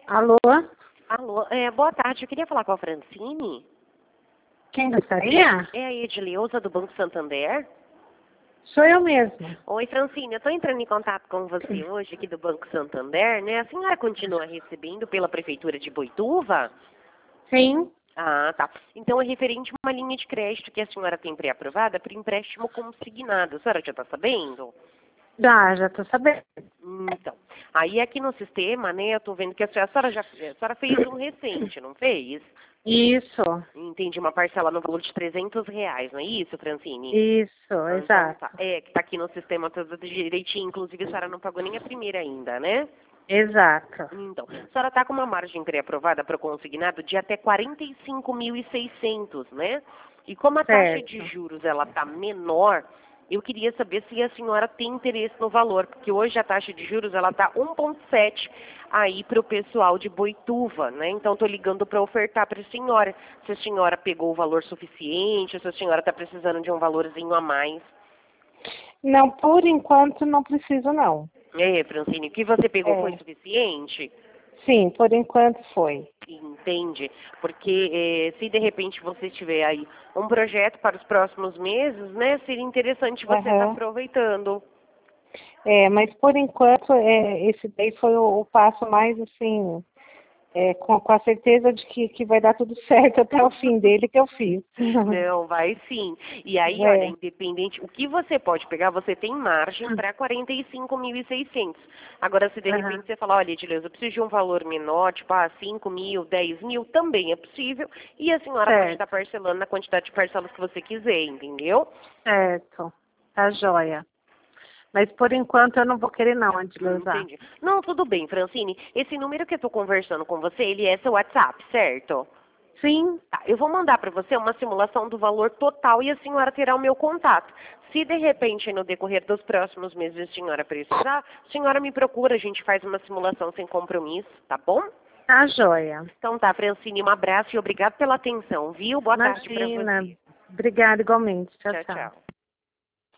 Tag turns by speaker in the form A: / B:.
A: Alô?
B: Alô, boa tarde. Eu queria falar com a Francine.
A: Quem gostaria?
B: É a Edileuza do Banco Santander.
A: Sou eu mesma.
B: Oi, Francine. Eu estou entrando em contato com você hoje aqui do Banco Santander, né? A senhora continua recebendo pela Prefeitura de Boituva?
A: Sim,
B: Ah, tá. Então é referente a uma linha de crédito que a senhora tem pré-aprovada para empréstimo consignado. A senhora já está sabendo?
A: já estou sabendo.
B: Então, aí aqui no sistema, né, eu tô vendo que a senhora fez um recente, não fez?
A: Isso,
B: Entendi, uma parcela no valor de R$ 300, não é isso, Francine?
A: isso,
B: Ah, então
A: exato.
B: tá. É, que tá aqui no sistema tudo direitinho, inclusive a senhora não pagou nem a primeira ainda, né?
A: Exato.
B: Então, a senhora tá com uma margem pré-aprovada para o consignado de até 45.600, né? E como a taxa de
A: Certo.
B: juros ela tá menor, eu queria saber se a senhora tem interesse no valor, porque hoje a taxa de juros ela tá 1,7 aí para o pessoal de Boituva, né? Então estou ligando para ofertar para a senhora, se a senhora pegou o valor suficiente, se a senhora está precisando de um valorzinho a mais.
A: Não, por enquanto não preciso não.
B: É, Francine, o que você pegou foi
A: É,
B: suficiente?
A: sim, por enquanto foi.
B: Entende? Porque se de repente você tiver aí um projeto para os próximos meses, né, seria interessante você estar
A: Aham.
B: aproveitando.
A: Mas por enquanto esse daí foi o passo mais assim, com a certeza de que vai dar tudo certo até o fim dele que eu fiz.
B: Não, vai sim. E aí, olha,
A: É.
B: independente, o que você pode pegar, você tem margem para 45.600. Agora, se de
A: Aham.
B: repente você falar, olha, Edileuza, eu preciso de um valor menor, tipo, 5 mil, 10 mil, também é possível. E a senhora pode estar
A: Certo,
B: parcelando na quantidade de parcelas que você quiser, entendeu?
A: certo. Tá joia. Mas por enquanto eu não vou querer não, antes de usar.
B: Entendi. Não, tudo bem, Francine. Esse número que eu estou conversando com você, ele é seu WhatsApp, certo?
A: Sim,
B: Tá, eu vou mandar para você uma simulação do valor total e a senhora terá o meu contato. Se de repente no decorrer dos próximos meses a senhora precisar, a senhora me procura, a gente faz uma simulação sem compromisso, tá bom?
A: tá joia.
B: Então tá, Francine, um abraço e obrigado pela atenção, viu? Boa tarde para
A: Imagina.
B: você.
A: Obrigada igualmente. Tchau,
B: Tchau,
A: tchau.
B: tchau.